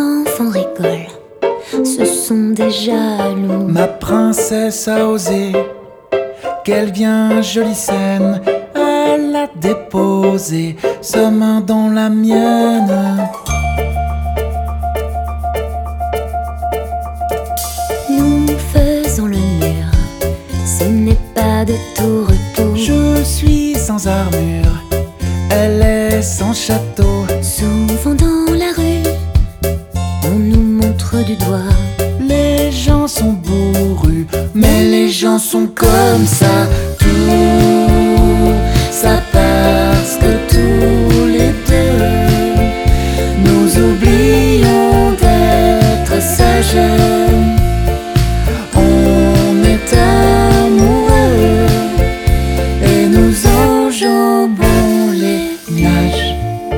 enfants rigolent, ce sont des jaloux. Ma princesse a osé, qu'elle vient jolie scène. Elle a déposé sa main dans la mienne. Nous faisons le mur, ce n'est pas de tout repos. Je suis sans armure, elle est sans château. Souvent dans la rue, on nous montre du doigt. Les gens sont bourrus, mais les gens sont comme ça. Tout ça parce que tous les deux nous oublions d'être sages. On est amoureux et nous enjambons les nages.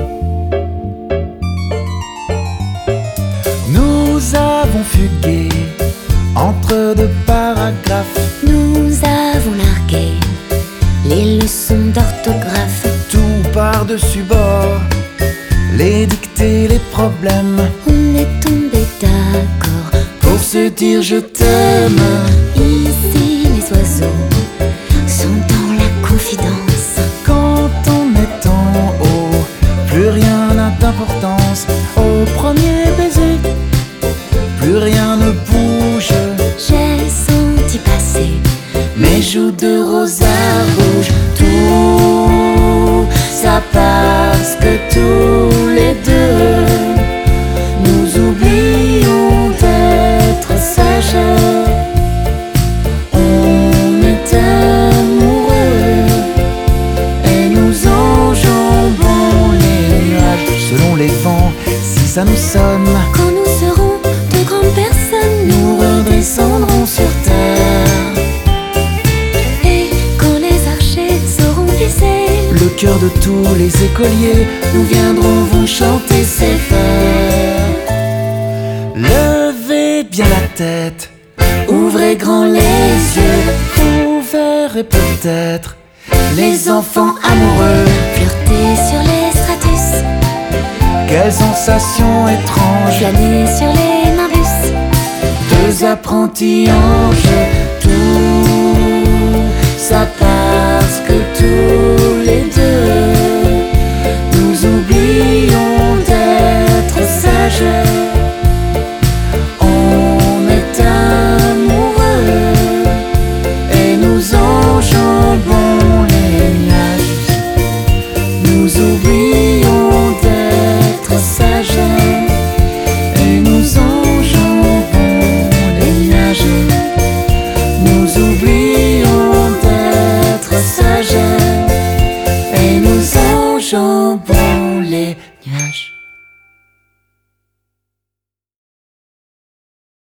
Nous avons fugué entre deux paragraphes. Nous avons largué les leçons d'orthographe. Tout par-dessus bord, les dictées, les problèmes. On est tombé d'accord Pour se dire je t'aime. Ici les oiseaux sont dans la confidence. Quand on est en haut, plus rien n'a d'importance. Au premier baiser, plus rien ne bouge. J'ai senti passer Mes joues de rose à rouge. Tout ça parce que tous les deux nous oublions d'être sages. On est amoureux et nous enjambons les nuages. Selon les vents, si ça nous sonne, quand nous serons de grandes personnes. nous redescendrons sur terre. Et quand les archers sauront glisser Le cœur de tous les écoliers, nous viendrons vous chanter ces vers. Levez bien la tête, ouvrez grand les yeux. Vous verrez peut-être les enfants amoureux. flirter sur les stratus, Quelle sensation étrange, flâner sur les nimbus. deux apprentis anges. Tout ça parce que tout